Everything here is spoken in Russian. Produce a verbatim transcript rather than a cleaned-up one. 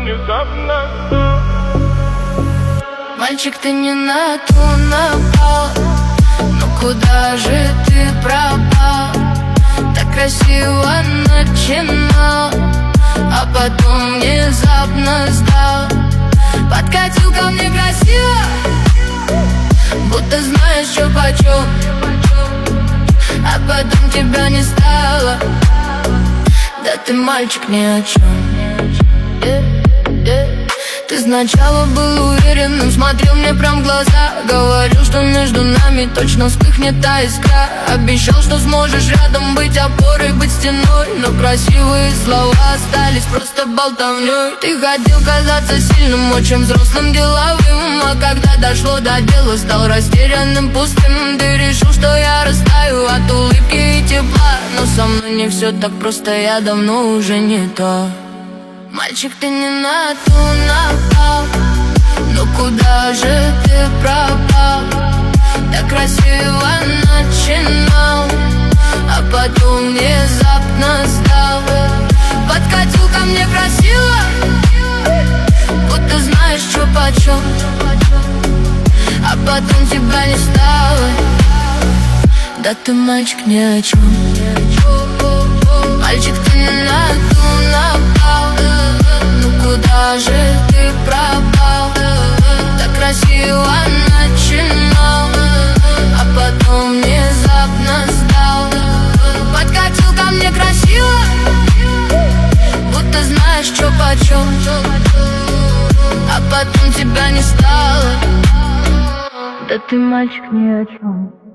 внезапно. Мальчик, ты не на ту напал, ну куда же ты пропал? Так красиво начинал, а потом внезапно сдал. Подкатил ко мне красиво, будто знаешь, что почем, а потом тебя не стало. Да ты мальчик ни о чем. yeah, yeah. Ты сначала был уверенным, смотрел мне прям в глаза, говорил, что между нами точно вспыхнет та искра. Обещал, что сможешь рядом быть опорой, быть стеной, но красивые слова остались просто болтовней. Ты хотел казаться сильным, очень взрослым, деловым, а когда дошло до дела, стал растерянным, пустым. Ты решил, что я растаю от улыбки и тепла, но со мной не все так просто, я давно уже не то. Мальчик, ты не на ту напал, ну куда же ты пропал? Так красиво начинал, а потом внезапно сдал. Подкатил ко мне красиво, будто знаешь, что почем, а потом тебя не стало. Да ты мальчик ни о чем. Мальчик, ты не на ту напал, ну куда же ты пропал? Так красиво начинал, а потом внезапно сдал. Подкатил ко мне красиво, будто знаешь, что почем, а потом тебя не стало. Да ты мальчик ни о чем.